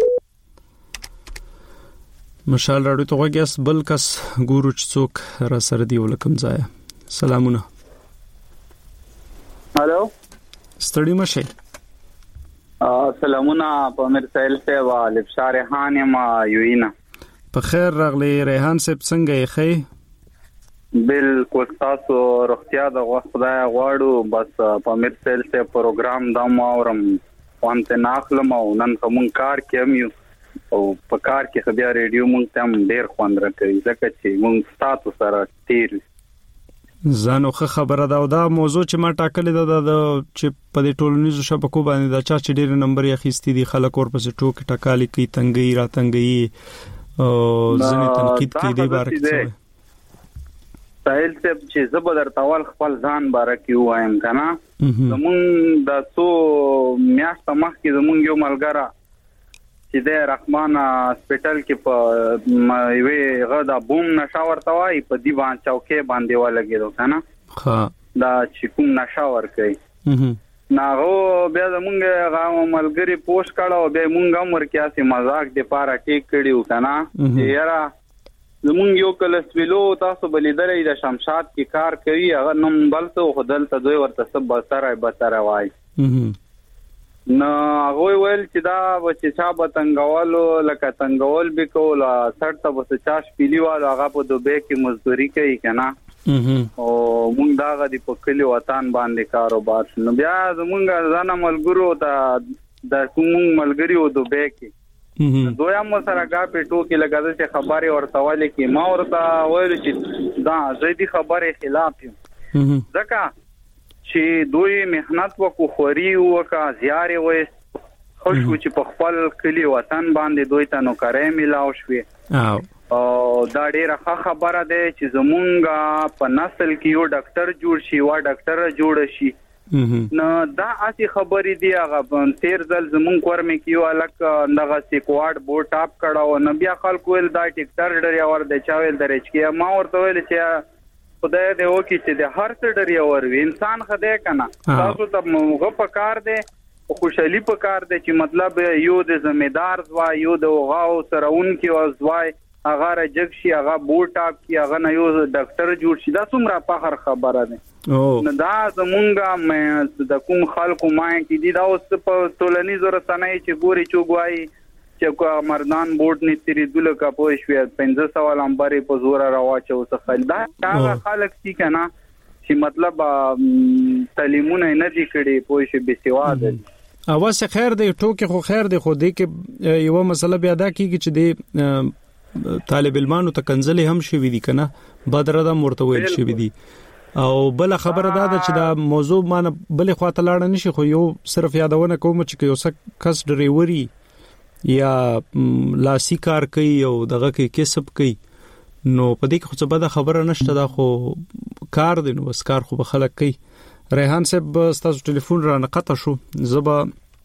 مشال راډیو ته وګیاس بل کس ګورو چې څوک را سره دی ولکم ځای سلامونه هالو ستړي مشه سلامونه په امیر سهیل سے وا لبشار ریحان ما یوینا په خیر راغلی ریحان صاحب څنګه یې خې بالکل تاسو روغتیا د خدای غواړو بس په امیر سهیل سے پروګرام دا ماورم وانت ناخلم او نن کوم کار کېم او په کار کې خبیا ریډیو مونږ تم ډیر خوند راکړي ځکه چې مونږ تاسو سره تیر زانو خبره دا او دا موضوع چې ما ټاکلې ده چې په دې ټولنیزو شبکو باندې دا چې ډېر نمبر یې اخیستي دي خلک ورپسې ټوک ټکالي کوي تنګي را تنګي او ځنې تنقید کوي دې بار کې سهیل صاحب چې زبر تاول خپل ځان بارکی وایم کنه زمون د سو میاشت مخکې زمون یو ملګری چې د رحمان هسپټل کې په وی غدا بوم نشاور توای په دی باندې چوکې باندې ولګیدو کنه ها دا چې کوم نشاور کوي ناغو بیا زمونږ غو ملګری پوسټ کړه او به مونږ هم ورکیاسي مزاق د پاره ټیک کړیو کنه یاره زمونږ یو کلس ویلو تاسو بلیدلې د شمشاد کې کار کوي هغه نوم بلته خدل ته دوی ورته سب بسره وای نو هغه ویل چې دا چې چا بتنګوالو لکه تنګول به کول سړته بس چاش پیلیوالو هغه په دوبه کې مزدوري کوي کنه او مونږ دا غدي په کلی وطن باندې کاروبار نو بیا زمونږ ځان ملګرو ته د کوم ملګری و دوبه کې دوی هم سره غاپې ټوکی لګاده چې خبره ورته والي کې ما ورته ویل چې دا زیدي خبره خلاف یم ځکه چې دوی مهنت وکړو خوري وکا زیارې وې خوشو چې په خپل کلی وطن باندې دوی ته نوکرې ملاو شوې او دا ډیره خبره ده چې زمونږ په نسل کې یو ډاکټر جوړ شي وا ډاکټر جوړ شي نو دا اسی خبرې دی هغه تیر ځل زمونږ کورمې کې یو الک دغه سیکواډ بورډ ټاپ کړه او نو بیا خلکو ول دا ډاکټر ډیر اور د چاویل درچ کې ما ورته ویل چې خدای دې وکړي چې د هر څه ډیر اور وي انسان خدای کنه تاسو ته موږ په کار دی خوشحالي په کار دی چې مطلب یو د ذمہدار زوا یو د غاو سرهون کې وزوای هغه رجک شي هغه بورډ ټاپ کې هغه نه یو ډاکټر جوړ شي دا څومره فخر خبره ده نو دا زمونږه د کوم خلکو ما کې دي دا اوس په ټولنیزو رسنۍ چې ګوري چوغوي چې مردان بورډ نتری دله کا پوه شو 1500 لمبرې په زور راواچو څه خل دا هغه خلک چې کنه چې مطلب تعلیمونه نه دي کړي پوه شي به سواد اواسه خیر دی ټوکې خو خیر دی خو دې کې یو مسله بیا دا کیږي چې د طالب علمانو ته کنځلې هم شوي دي کنه بدر دا مرتویل شوي دي او بل خبره دا ده چې دا موضوع مانه بل خواته لاړ نشي خو یو صرف یادونه کوم چې یو کس ډریوري یا لاسي کار کوي او دغه کې کسب کوي نو په دې کې خو څه بده خبره نشته دا خو کار دی نو بس کار خو به خلک کوي ریحان صاحب ستاسو ټلیفون را نقطه شو زبا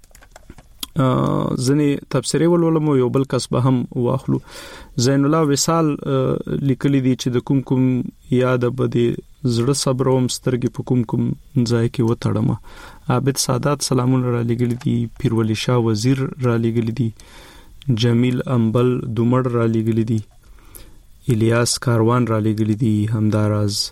ځنی تفسیری ولولم یو بل کس به هم واخلو زین الله وصال لیکلی دی چې د کوم یاد بده زړه صبر او مسترګي په کوم ځای کې وټړم عابد سادات سلامونه را لګلی دی پیرولی شاه وزیر را لګلی دی جمیل امبل دومړ را لګلی دی الیاس کاروان را لګلی دی همداراز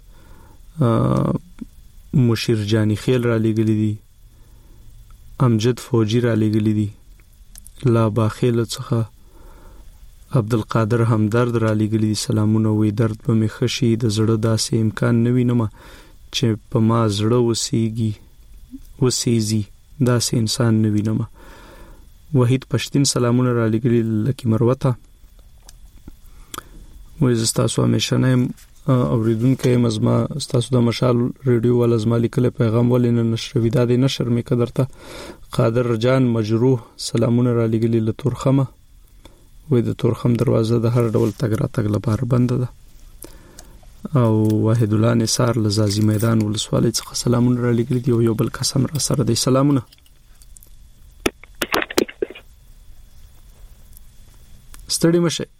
مشیر جانی خیل را لګلی دي امجد فوجی را لګلی دي لا باخیل څخه عبدالقادر همدرد را لګلی دي سلامونه وی درد په مخشي د زړه داسې امکان نوي نمه چې په ما زړه وسیږي داسې انسان نوي نمه وحید پښتين سلامونه را لګلی لکی مروته وې زستاسو همیشنه اوریدونکو مزما ستاسو د مشال ریډیو ول ازما لیکل پیغام ولین نشر وداد نشر می قدرته قادر جان مجروح سلامونه را لګلی له تورخمه وې د تورخم دروازه د هر ډول تګ را تګ لپاره بند ده او واحد الله نثار لزازي میدان ولسوالۍ څخه سلامونه را لګلی دی یو بل قسم را سره دی سلامونه ستړي مشه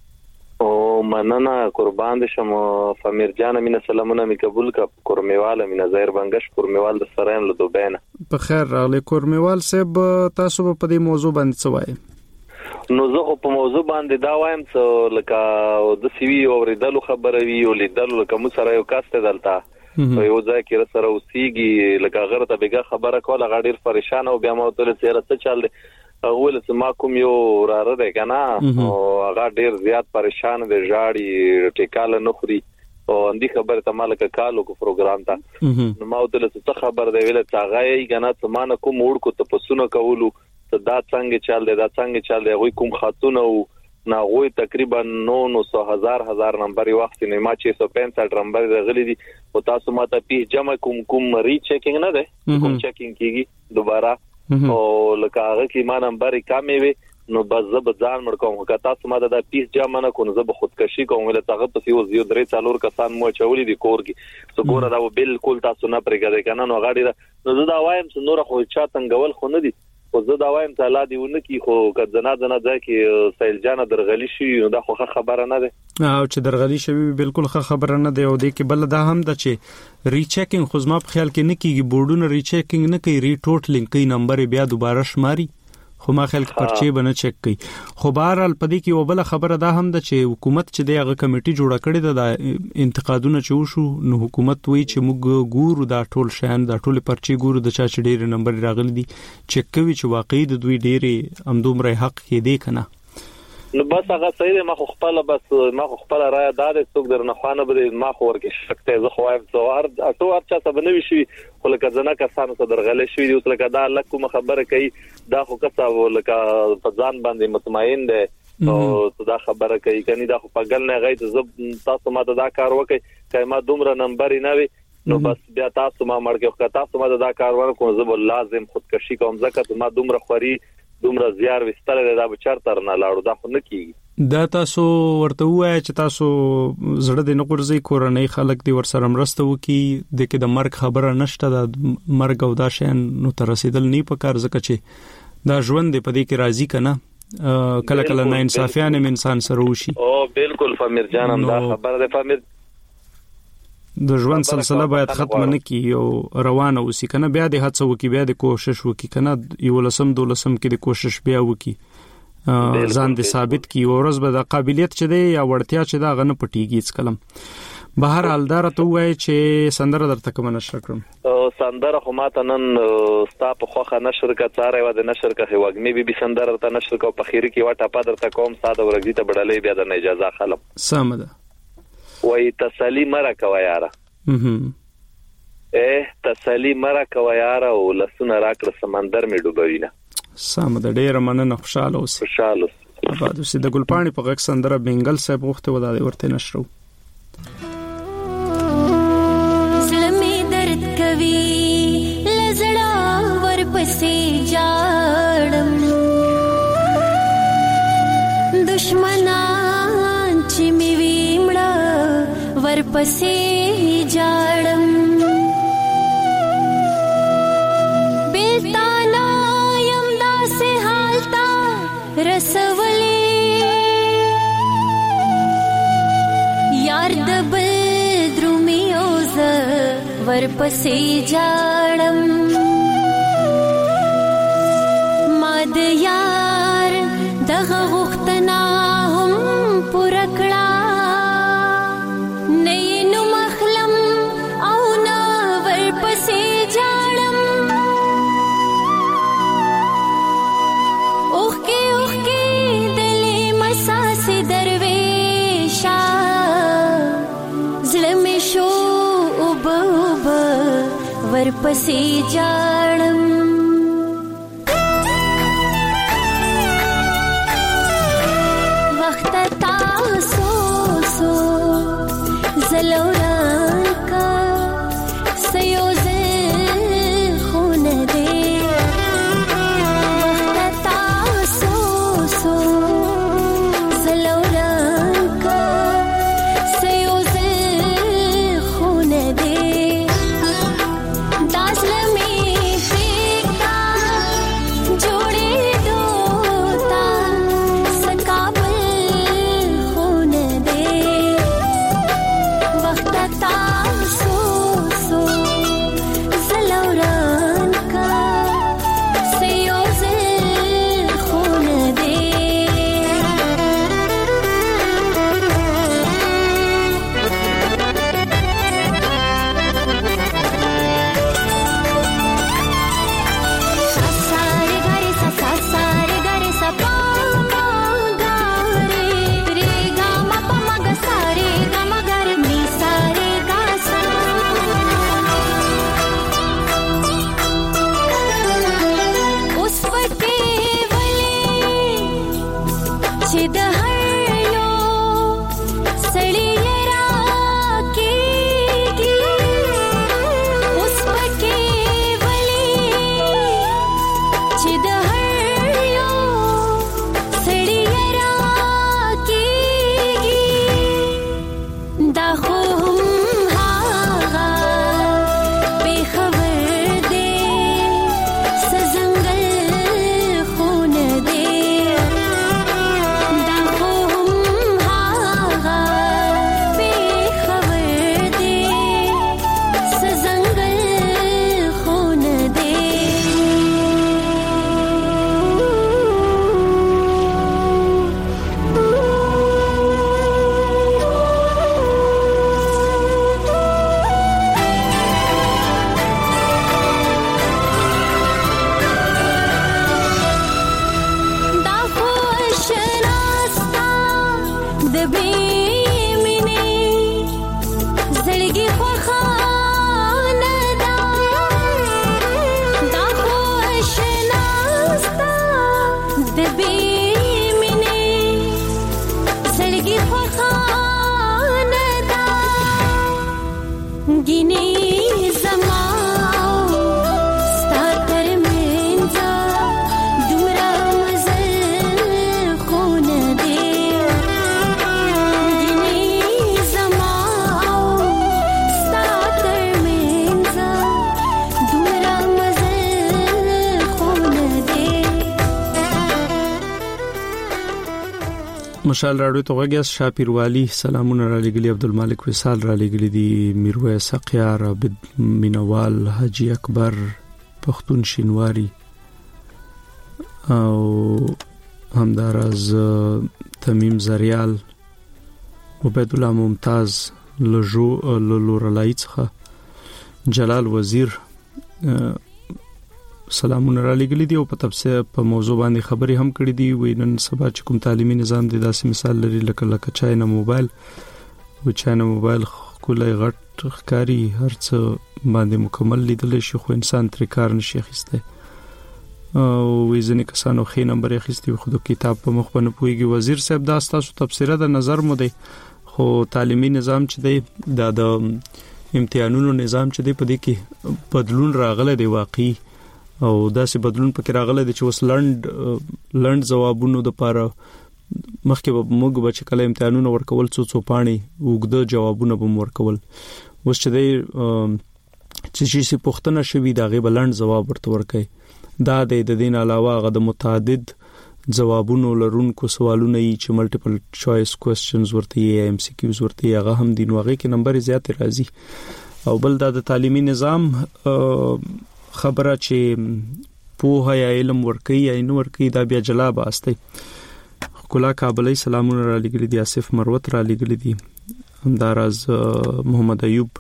مننه قربان دي شم فامیر جان امینه سلامونه می قبول کا کورمیوال امینه زهیر بنگش کورمیوال د سرین له دوبینه په خیر راغلی کورمیوال صاحب تاسو په دې موضوع باندې څه وایي نو زه په موضوع باندې دا وایم چې لکه د سی وی اوریدلو خبره وی او لیدلو لکه مو سره یو کاسته دلته یو ځای کې سره اوسېږي لکه غره ته بیګه خبره کوله غاډیر پریشان او بیا مو ته سره څه چل دی اول چې ما کوم یو راره ده کنه او هغه ډیر زیات پریشان دي ژاړي ټیکاله نخري او اندي خبره ته مالک کالو کو پروګرام ته نو ما ته څه خبر دی ویل چې هغه یې کنه چې ما نه کوم وړ کو ته پسونه کولو ته دا څنګه چل دی غوي کوم خاتون او نا غوي تقریبا 900,000 نمبر وخت نه ما 665 نمبر غلي دي او تاسو ما ته پی جمع کوم ری چیکینګ نه ده کوم چیکینګ کیږي دوباره او لکه هغه کې ما نمبر کمې وي نو بس زه به ځان مړ کوم که تاسو ما د پیس جامه نه کوم زه به خودکشي کوم ول تاغه په یو زیو درې څلور کسان مو چولې دي کور کې سو ګوره دا بالکل تاسو نه پرېږدئ کنه نو غاډي نو زه دا وایم چې نور خو چا څنګهول خو نه دي او زه دا وایم چې الله دې ونه کی خو کځنا ځای کې سیل جان درغلی شي نو دا خو خبره نه ده او چې درغلی شي بالکل خبره نه ده او دې کې بل دا هم ده چې ری چیکینګ خو زما په خیال کې نه کیږي بورډونه ری چیکینګ نه کوي ری ټوټلینګ کوي نمبر بیا دوباره شماري خو ما خیال کې پرچې بنه چک کوي خو بهرال پدې کې وبله خبره دا هم ده چې حکومت چې دغه کمیټي جوړه کړې ده د انتقادونه چې وشو نو حکومت وایي چې موږ ګورو دا ټول شیان دا ټول پرچې ګورو د چا چې ډېر نمبر راغلي دي چک کوي چې واقعي د دوی ډېر امدومره حق کې دی کنه نو بس هغه صحیح دی ما خو خپل رائے دار څوک در نه خوانه بده ما خو ورکه شکته زه خو وایم زوار اټو ارچا ته بنوي شي خو لکه ځنه کسانو ته درغلې شي اوس لکه دا لکه خبره کوي دا خو کڅا لکه په ځان باندې مطمئن دی او دا خبره کوي کني دا خو په ګل نه غي ته تاسو ما دا کار وکي کای ما دومره نمبر نه وي نو بس بیا تاسو ما مړ کې تاسو ما دا کار ورکوم زه بل لازم خودکشي کوم ځکه ما دومره خوري دومره زیار وستل دا بچار تر نه لاړو دا خو نه کیږي دا تاسو ورته وایي چې تاسو زړه د نقرزي کورنۍ خلک دی ورسره مرسته وکي د کې د مرګ خبره نشته د مرګ او دا شین نو تر رسیدل نه پکار ځکه چې دا ژوند په دې کې راضي کنه کله نه انصافیان انسان سره وشي او بالکل فامیر جانم دا خبره ده فامیر د ژوند سلسله باید ختم نه کی او روانه وسی کنه بیا د هڅه وکي بیا د کوشش وکي کنه یو لسم دولسم کې د کوشش بیا وکي ځان د ثابت کی او ورځ به د قابلیت چي دی یا وړتیا چي دا غنه پټیږي اس کلم بهر حال دار ته وای چې سندره درته کوم نشر کړم سندره خو ماته نن ستا په خوخه نشر کا څاره و د نشر کا هوګمی بي سندره ته نشر کا په خیر کې واټه پا درته کوم ساده ورګی ته بډلې بیا د اجازه خلم سمده وای تسلی مره کوي یاره تسلی مرا کوي یار او لسونه راکړه سمندر می ډوبوینه. سم د ډېر مننه، خوشاله اوسې. خوشاله آباد اوسې. د ګلپاڼې په غږ سندره بنگل صاحب غوښته و دا ورته نشرو. زلمې درد کوي لزړه ورپسې جاړم، دشمنان چې مې ویمړه ورپسې جاړم، بیلتانا یم داسې حالتا رسولې، یار د بل درومي اوزه ورپسې جاړم، ما د یار دغه غوښتنه هم پوره کړه، نه یې نوم اخلم او نه ورپسې جاړم، اوښکې اوښکې دلې مساسې درویشه، زړه مې شو اوبه اوبه ورپسې جاړم. وخت تاسو سو زلوران کا سیوزه خونه دے، وخت تاسو سو زلوران کا سیوزه خونه دے، داسلمی فیکتا جوڑے دوتا سکابل خونه دے، وخت تاسو سو زلوران کا سیوزه خونه دے. ساسارے گارے سا ساسارے گارے سا پا ما گارے رے گا ما پا ما گا سارے گا ما گارے نی سارے گا سا، اوس پټې ولې چې د هر یو سړي راکېږي، اوس پټې ولې چې د هر یو سړي راکېږي، دا خو هم هغه بې خبر دی سزنګل خونه دی، دا خو هم هغه بې خبر دی سزنګل خونه دی. دا خو شناستا د بې مینې زړګي خوښانه ده، دا خو شناستا د بې مینې زړګي خوښانه ده، ګینې زما او ستا ترمنځ دومره مزل خونه دی، ګینې زما او ستا ترمنځ دومره مزل خونه دی. مشال راډیو ته غږیاس شاپیروالي سلامونه را لګلی، عبدالمالک وصال را لګلی دی، میرویس اقیار، عبد مینوال، حاجی اکبر، پختون شینواری او همداراز تمیم زریال، عبید الله ممتاز، لورلای څخه جلال وزیر سلامونه را لګلی دی او په تفصیل په موضوع باندې خبري هم کړې دي. وینن سبا چې کوم تعلیمي نظام دی داسې مثال لري لکه چاینا موبایل و چاینا موبایل کولای غټ ښکاری هرڅه باندې مکمل لیدل شي خو انسان تر کار نشي اخیسته او وزنی کسانو خې نمبر اخیستی خو د کتاب په مخ باندې پويږي وزیر صاحب دا تاسو تفسیره د نظر مو دی خو تعلیمي نظام چې دی د امتحانونو نظام چې دی په دې کې بدلون راغله دی واقعي او داسې بدلون پکې راغله دی چې وس لند جوابونو د پاره مخکې موږ به چې کله امتحانونه ورکول څو پاڼې وګړه جوابونه به ورکول وس چې دی چې شي پوښتنه شوي دا غي بلند جواب ورته ورکړي دا د دین علاوه غو د متعدد جوابونو لرونکو سوالونه چې ملټیپل چوایس کوېسچنز ورته یا ام سی کیوز ورته هغه هم دین واغې کې نمبر زیات راځي او بل د تعلیمي نظام خبره چې په یا علم ورکي یا نو ورکي دا بیا جلاب استه کلا کابلی سلامونه را لګل دي اسف مروت را لګل دي همدارز محمد ایوب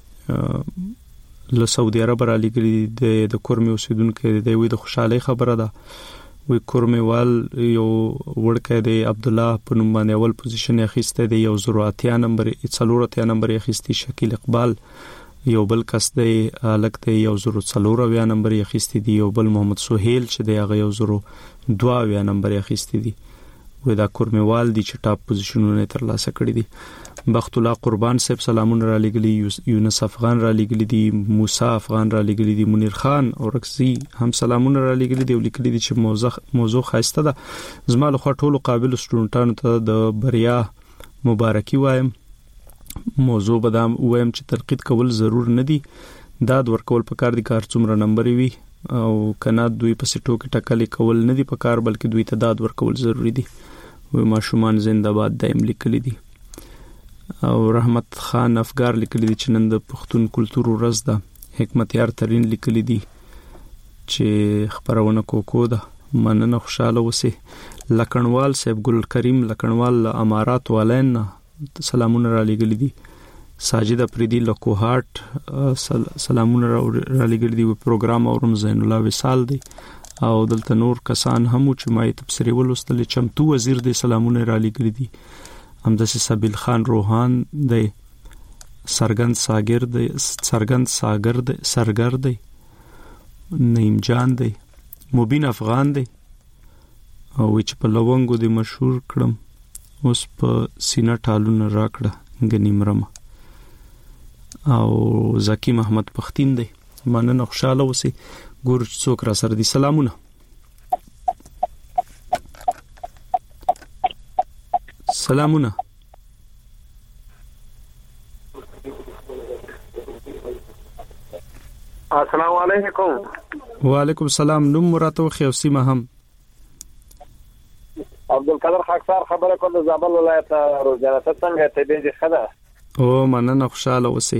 له سعودي عرب را لګل دي د کورمي اوسیدونکو د وی د خوشحالي خبره ده وی کورمیوال یو ورکه دی عبد الله په نوم باندې اول پوزیشن اخیسته دی یو ضرورتیا نمبر 4 نمبر اخیستی شکیل اقبال یو بل کس دی الکته یو 0 نمبر اخیستی دی یو بل محمد سہیل چې دی هغه یو 2 نمبر اخیستی دی وی دا کورمیوال دی چې ټاپ پوزیشنونه تر لاسه کړی دي بخت الله قربان صاحب سلامونه را لګلی یونس افغان را لګلی دي موسی افغان را لګلی دي منیر خان او رکسی هم سلامونه را لګلی دي ولیکلی دي چې موضوع خاصه ده زما له ټولو قابل سټوډنټانو ته د بریا مبارکي وایم موضوع بدام وایم چې تنقید کول ضرور نه دي داد ورکول پکار دي کار څومره نمبر وي او کنا دوی په سټو کې ټکلې کول نه دي پکار بلکې دوی ته داد ورکول ضروری دي و ماشومان زنده‌باد دایم لیکلي دي او رحمت خان افغار لیکلي دي چې نن د پښتون کلچر ورځ ده حکمت یار ترين لیکلي دي چې خبرونه کوکو ده مننه خوشاله وسی لکنوال صاحب ګل کریم لکنوال امارات والین سلامونه را لګلي دي ساجد افریدی لکوهات سلامونه را لګلي دي پروګرام اورم زین الله وصال دی او دلته نور کسان هم چې ما تفسیر ولستل چمتو وزیر دی سلامونه را لګلي دي همداسې سبیل خان روحان دی سرګند ساګر دی نیم جان دی مبین افغان دی او چې په لونګو دی مشهور کړم اوس په سینا ټالونه راکړه غنیمرم او زکی محمد پختین دی مننه خوشاله اوسې ګور څوک را سره دي سلامونه سلامونه السلام علیکم وعلیکم السلام نوم مراتو خیوسی ما هم عبدالقادر خاکسار خبره کوم د زابل ولایت روزانه څنګه ته دې خدا او مننه خوشاله اوسې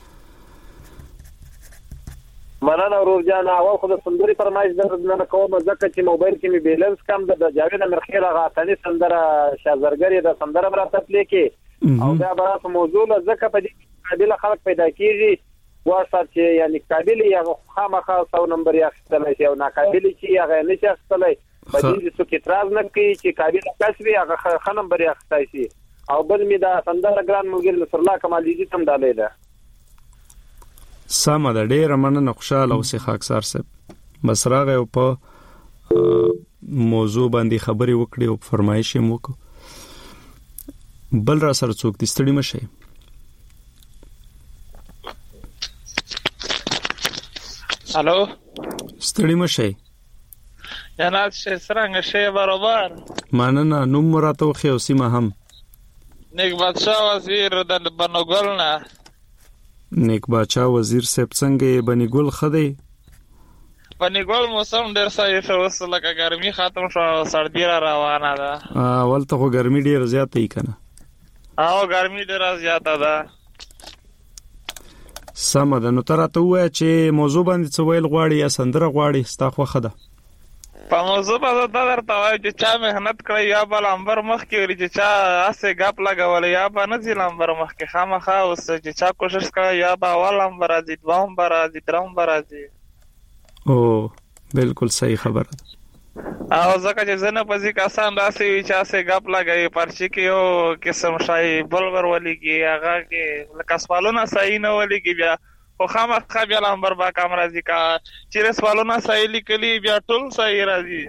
مننه روزانه اول خو د سندري فرمایش درنه کوم ځکه چې موبایل کې می بیلنس کم د جاوید امرخیل غاټنی سندره شازرګری د سندره براته پلی کې او دا برات موضوع ځکه په دې قابل خلک پیدا کیږي واسط چې یعنی قابل یا خامخا 100 نمبر یا اخستلای شي او ناقابل چې هغه نشي اخستلای په دې څه کې اعتراض نه کوي چې قابل کسبي هغه نمبر یا اخستای شي او بل می دا سندره ګران ملګری نصر الله کمالجی تم ډالې ده سم ده ډېر مننه خوشاله اوسې خاکسار صاحب بس راغی او په موضوع باندې خبرې وکړې او فرمایش یې وکړ بل را سره څوک دې ستړي مشه الو ستړي مشه جناب څنګه شي برابر مننه نوم مراتو خیوسی ما هم نیک بادشاہ وزیر د بنګول نه نیک بادشاہ وزیر صاحب څنګه بنګول خدای بنګول موسم ډیر صحیح شو لکه ګرمي ختم شو سردی را روانه ده ولته خو ګرمي ډیر زیاته ای کنه او ګرمي ډیر زیاته ده سم ده نو تراته وای چې موضوع باندې څه ویل غواړي یا سندره غواړي ستا خو خده په موضوع باندې دا درته وای چې چا مهنت کړی یا بل امبر مخ کې ورې چې چا اسه غپ لګول یا به نه ځل امبر مخ کې خامخا اوس چې چا کوشش کړی یا به اول امبر ازي دوه امبر ازي درم امبر ازي او بالکل صحیح خبره ده او ځکه چې زنه پزې کسان داسې وي چې اسې غپ لګي پرچی کې یو قسم شای بلور ولګي هغه کې لکه سوالونه صحیح نه ولګي بیا خو خامخا بیا نمبر با کام راځي کا چې سوالونه صحیح لیکلي بیا ټول صحیح راځي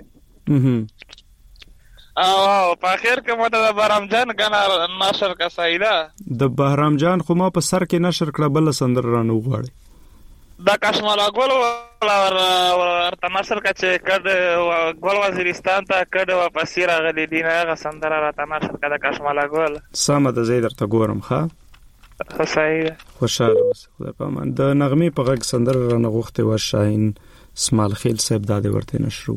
او په اخر کې ماته د بهرام جان غنا نشر کا صحیح ده د بهرام جان خو ما په سر کې نشر کړه بل سندر رانه وغواړي دا کشمالا ګل ورته نشر کا چې کډ ګل وزیرستان ته کډ واپس راغلی دي نه هغه سندره راته نشر کا د کشمالا ګل سمه د زیدر ته ګورم ښه صحیح خوشاله اوسه خدای پامان د نغمې په غږ سندره رانه غوښته و شاهین اسماعیل خیل صاحب داده ورته نشرو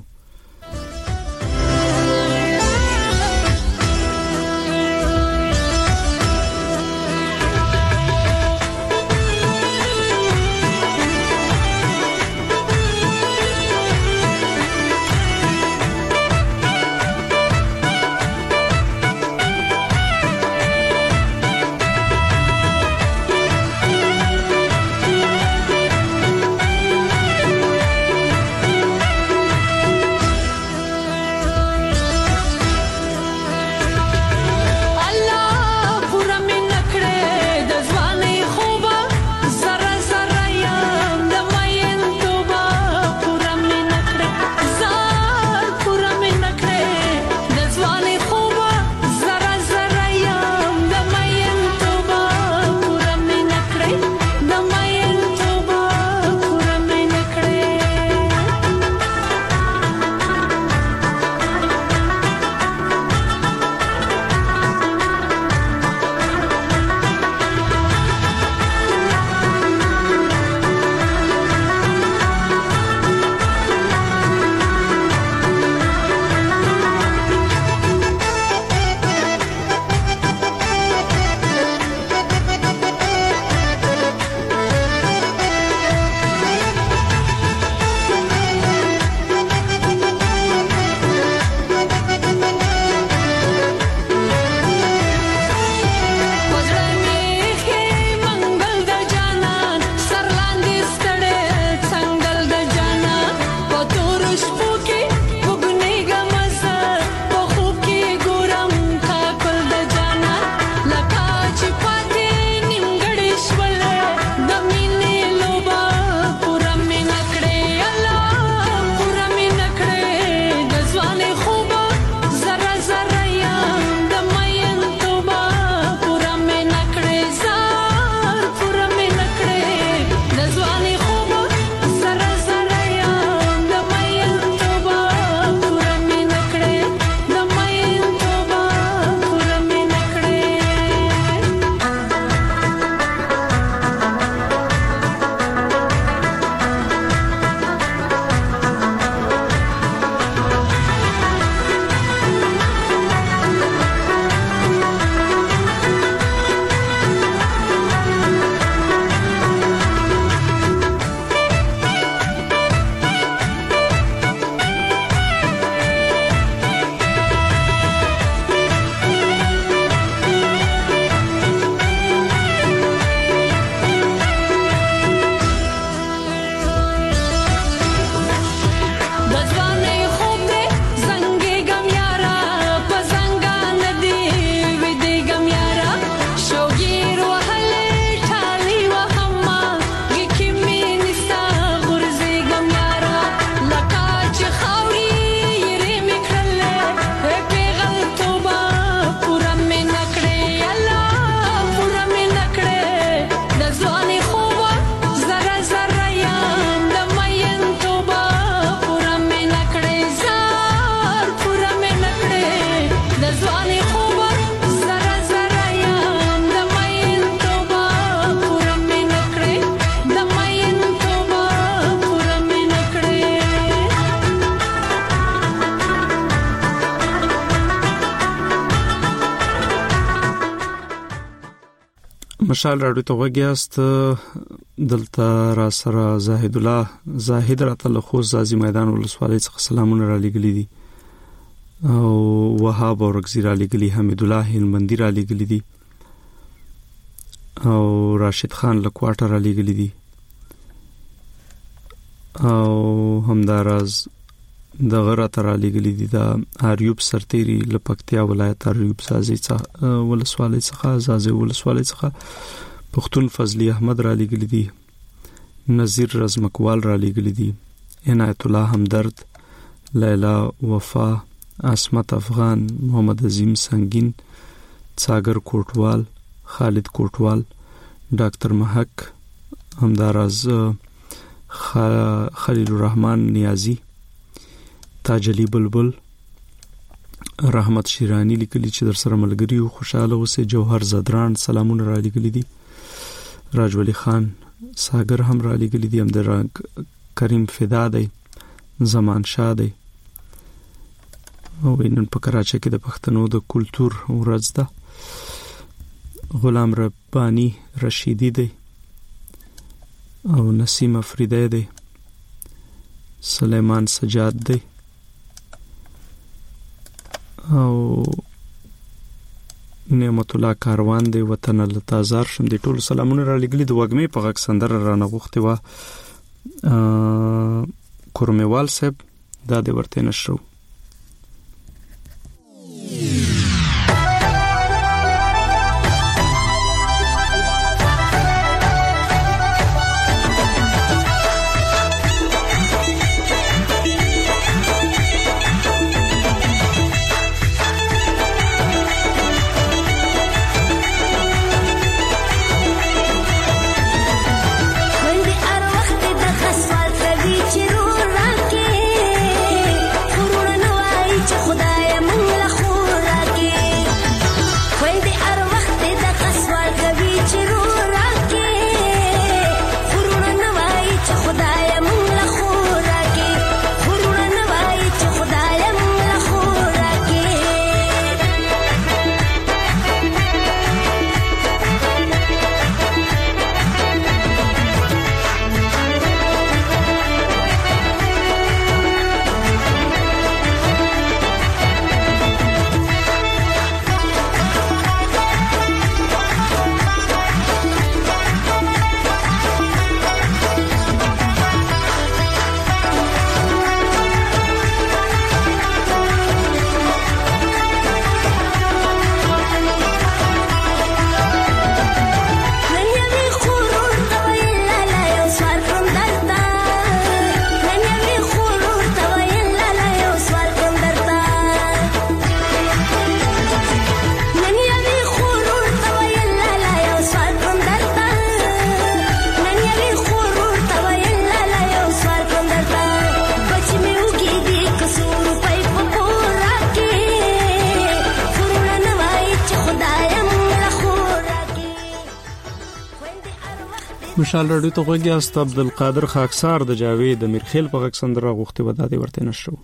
مشال راډیو ته وګیاست دلته را سره زاهد الله زاهد راته له خو زازي میدان ولسوالۍ څخه سلامونه را لګلې دي او وهاب اورګزی را لګلې حمید الله هلمندی را لګلې دي او راشد خان له کوارټر را لګلې دي او همداراز د غره تر لګلې دي د اریوب سرتيري لپکتیا ولایت اریوب سازي ولسوالۍ څخه زازي ولسوالۍ څخه پښتون فضلی احمد را لګلې دي نذیر رزمکوال را لګلې دي عنایت الله همدرد لیلا وفا عصمت افغان محمد عظیم سنگین ساگر کوټوال خالد کوټوال ډاکټر محک همداراز خلیل الرحمن نیازی تاج علی بلبل رحمت شیرانی لیکلی چې در سره ملګری او خوشاله اوسه جوهر زدران سلامونه را لګلی دي راج ولی خان ساگر هم را لګلی دي همدار کریم فدا دی زمان شاه دی او نن په کراچۍ کې د پښتنو د کلچر ورځ ده غلام ربانی رشیدی دی او نسیم افریدی دی سلیمان سجاد دی او نعمت الله کاروان دی وطن لتازار شم دی ټول سلامونه را لګلی د وګمې په غږ سندره را نغوخته وا کورمیوال صاحب دا د ورته نشو مشال رادیو ته غوږی است عبدالقادر خاکسار د جاوید د میرخیل په غږ سندره غوښتي ودادي ورته نشو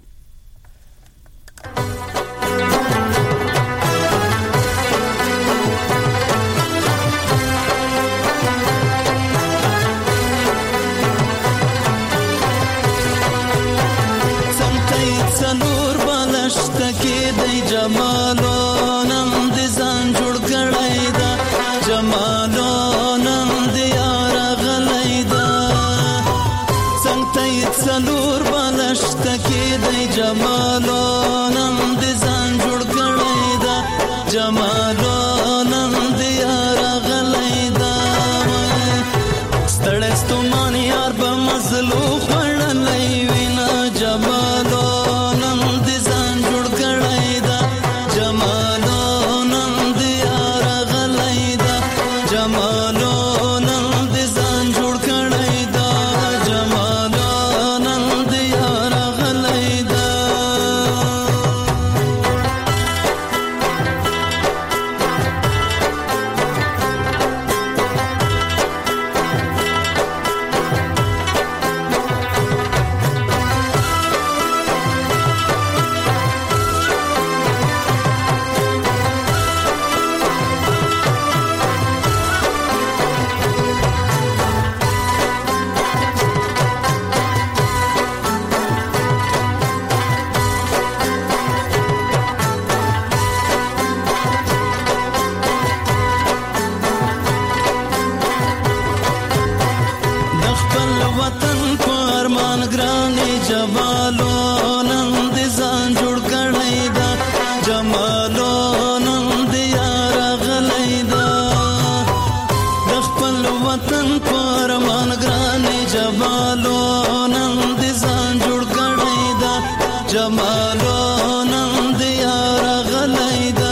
جمالو نن دیار غلیدا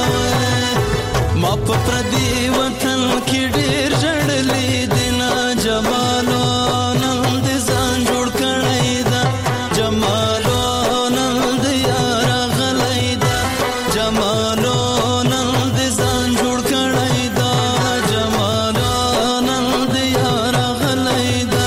ما په پردي وطن کې ډېر جړلې دینا جمالو نن دې ځان جوړ کړی دا جمالو نن دیار غلیدا جمالو نن دې ځان جوړ کړی دا جمالو نن دیار غلیدا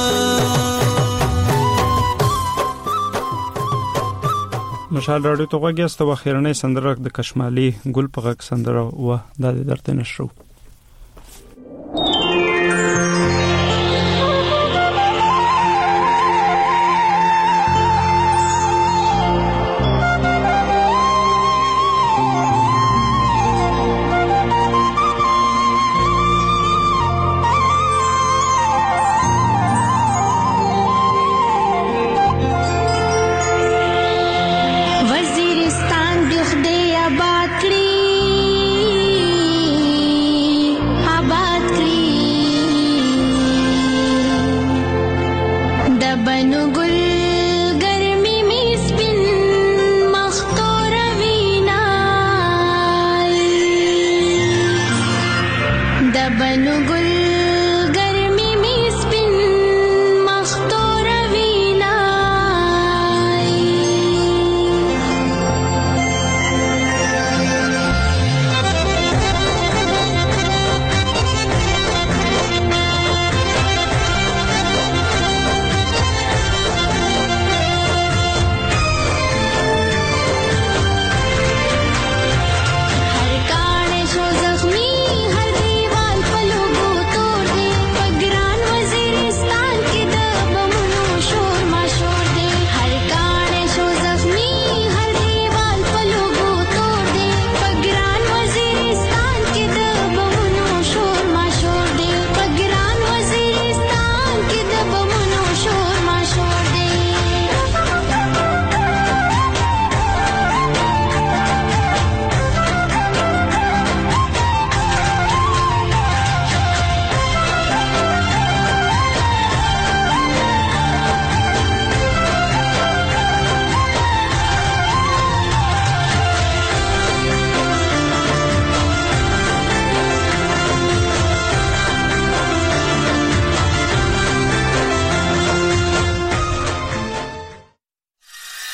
مشال راډیو ته غوږی است و خیرنۍ سندره د کشمالي ګل په غږ سندره و د درته نشو